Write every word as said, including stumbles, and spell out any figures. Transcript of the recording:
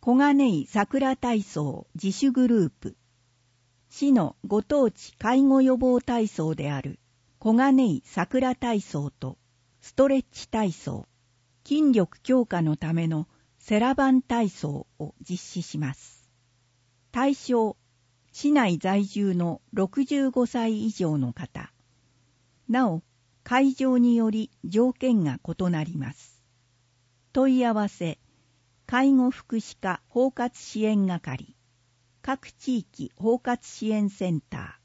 小金井桜体操自主グループ、市のご当地介護予防体操である小金井桜体操とストレッチ体操、筋力強化のためのセラバン体操を実施します。対象、市内在住のろくじゅうごさい以上の方。なお、会場により条件が異なります。問い合わせ、介護福祉課包括支援係、各地域包括支援センター。